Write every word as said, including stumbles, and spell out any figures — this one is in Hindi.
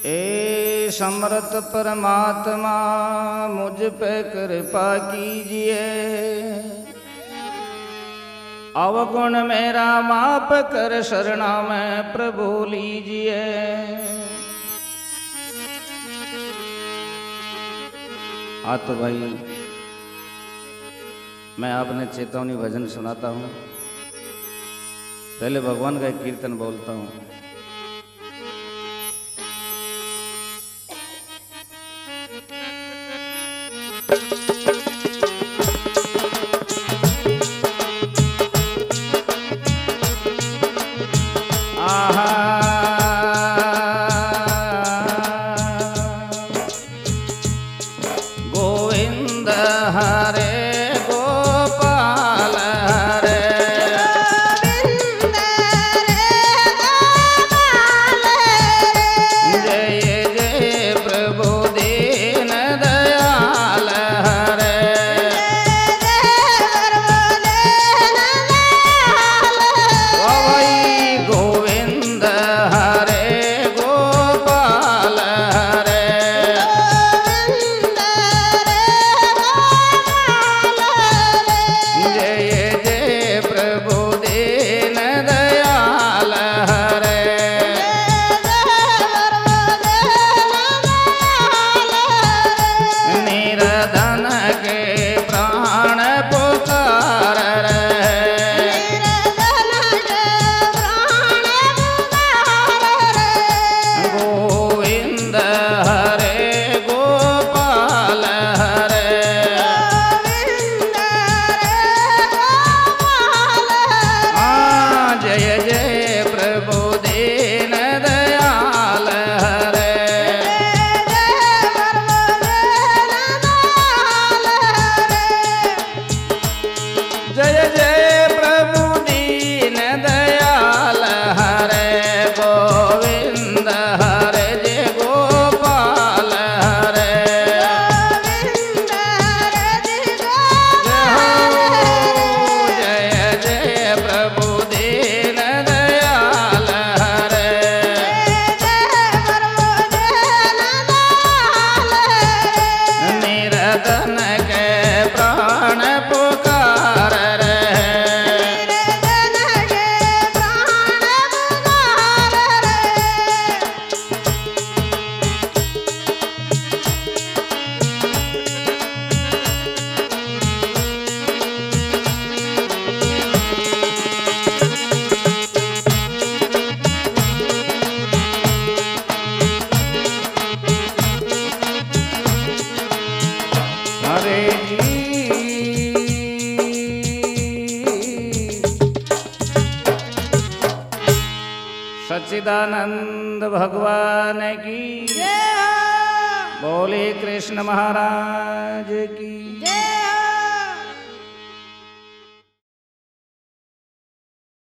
ए समर्थ परमात्मा मुझ पे कृपा कीजिए, अवगुण मेरा माप कर शरणा में प्रभु लीजिए। हाँ तो भाई मैं आपने चेतावनी भजन सुनाता हूँ। पहले भगवान का एक कीर्तन बोलता हूँ। गोविंद हरे गोपाल हरे, जय जय प्रभु दीन दयाल हरे। वही गोविंद हरे गोपाल हरे, सच्चिदानंद भगवान की जय, बोले कृष्ण महाराज की जय।